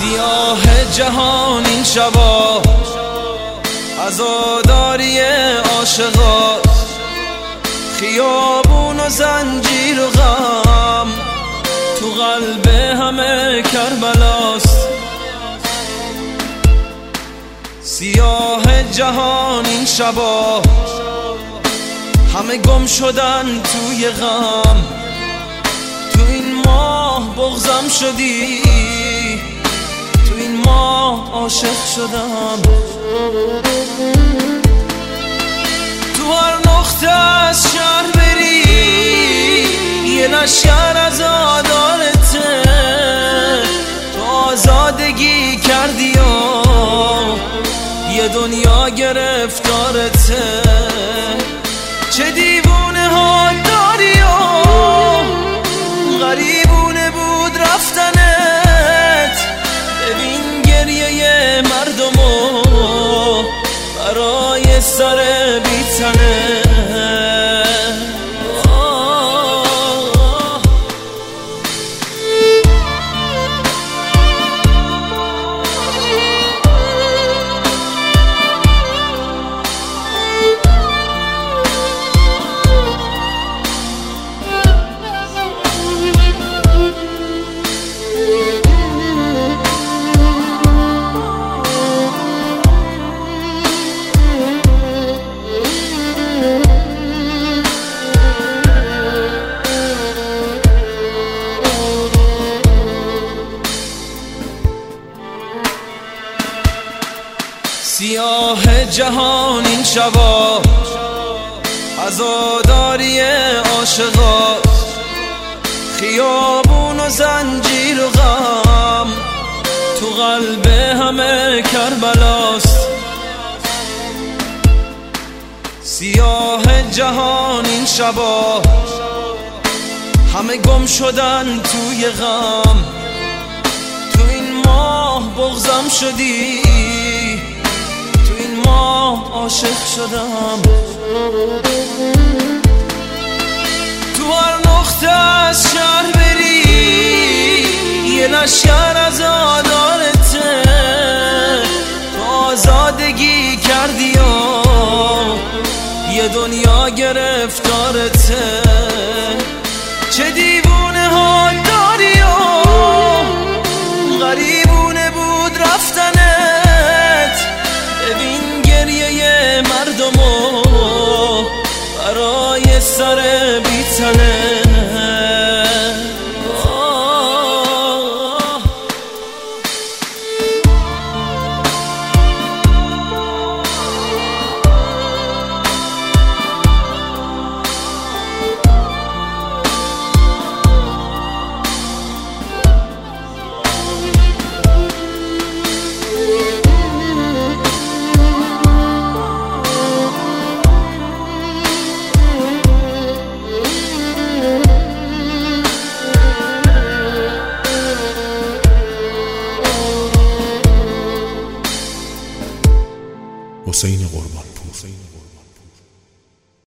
سیاه جهان این شبا عزاداری عاشقات، خیابون و زنجیر و غم تو قلب همه کربلاست. سیاه جهان این شبا همه گم شدن توی غم، تو این ماه بغضم شدی، تو این ماه عاشق شدم. تو هر نقطه از شهر بری یه لشکر عزادارته، تو آزادگی کردی و یه دنیا گرفتارته. چه دیوونه ها داری و غریبونه بود رفتنت، ببین گریه مردمو برای سر بیتنه. سیاه جهان این شبا عزاداری عاشقات، خیابون و زنجیر و غم تو قلب همه کربلاست. سیاه جهان این شبا همه گم شدن توی غم، تو این ماه بغضم شدی، تو این ماه عاشق شدم. تو هر نقطه از شهر بری یه لشکر عزادارته، تو آزادگی کردی و یه دنیا گرفتارته. چه دیوونه ها داری و غریبونه بود رفتنت، ببین گریه مردمو برای سر بیتنه. حسین قربانپور.